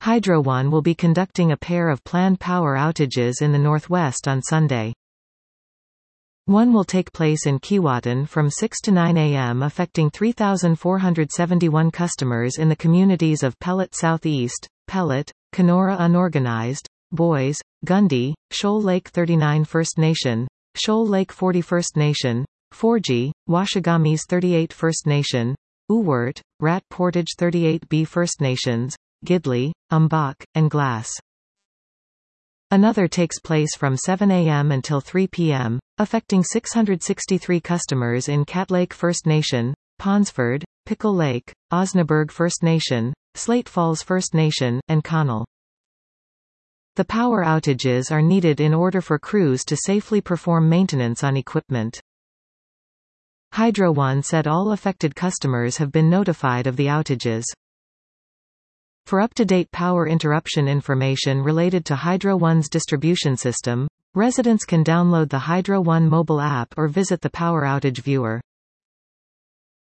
Hydro One will be conducting a pair of planned power outages in the northwest on Sunday. One will take place in Keewatin from 6 to 9 a.m. affecting 3,471 customers in the communities of Pellet Southeast, Pellet, Kenora Unorganized, Boys, Gundy, Shoal Lake 39 First Nation, Shoal Lake 40 First Nation, Forgy, Washagamis 38 First Nation, Uwert, Rat Portage 38B First Nations, Gidley, Umbok, and Glass. Another takes place from 7 a.m. until 3 p.m., affecting 663 customers in Cat Lake First Nation, Ponsford, Pickle Lake, Osnaburg First Nation, Slate Falls First Nation, and Connell. The power outages are needed in order for crews to safely perform maintenance on equipment. Hydro One said all affected customers have been notified of the outages. For up-to-date power interruption information related to Hydro One's distribution system, residents can download the Hydro One mobile app or visit the Power Outage Viewer.